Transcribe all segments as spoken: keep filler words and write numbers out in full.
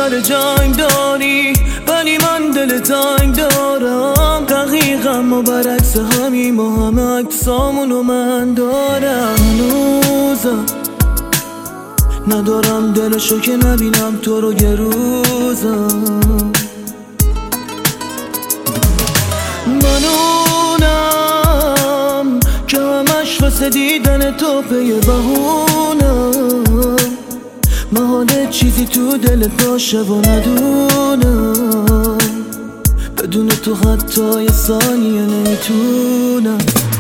سر جنگ داری ولی من دل تنگ دارم. دقیقا ما برعکس همیم و همه عکسامونو من دارم. هنوزم ندارم دلشو که نبینم تو رو یه روزم. منونم که همش واسه دیدن تو پی بهونم. محاله چیزی تو دلت باشه و ندونم. بدون تو حتی یه ثانیه نمیتونم.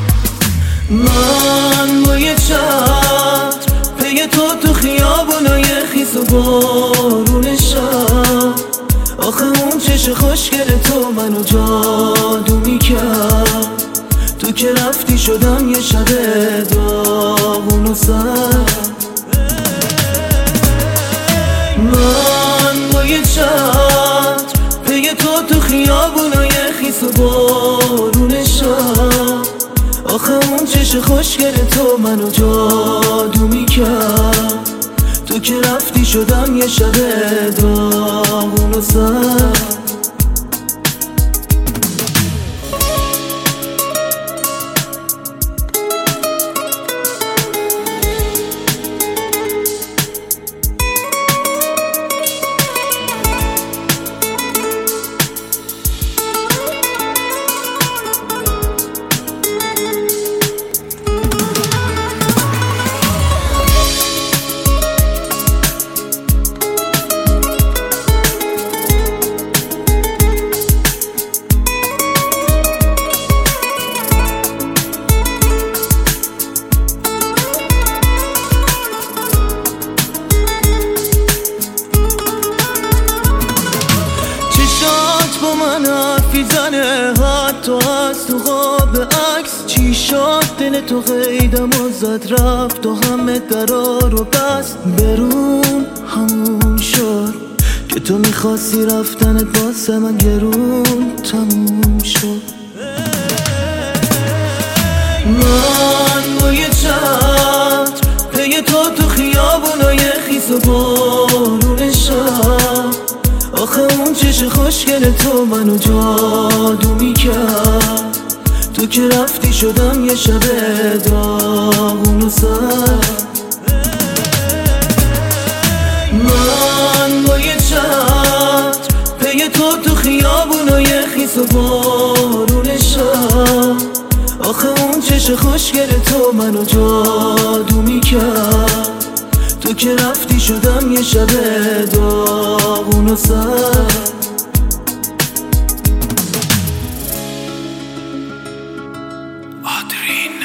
من با یه چتر پی تو تو خیابونای خیس و بارون شب. آخه اون چش خوشگل تو منو جادو میکرد. تو که رفتی شدم یه شب داغون و سرد. من با یه چتر پی تو تو خیابونای خیس و بارون شب. آخه اون چش خوشگل تو منو جادو میکرد. تو که رفتی شدم یه شب داغون و سرد. من حرفی زنه حتی از تو خواب عکس. چی شد دل تو قیدم و زد رفت و همه درا رو بست. برون همون شد که تو میخواستی رفتنت واسه من گرون تموم شد. من با یه چتر پی تو تو خیابونای خیس و بارون شب. آخه اون چش خوشگل تو منو جادو میکرد. تو که رفتی شدم یه شب داغون و سرد. من با یه چتر پی تو تو خیابونای خیس و بارون شب. آخه اون چش خوشگل تو منو جادو میکرد. تو که رفتی شدم یه شب داغون و سرد. آدرین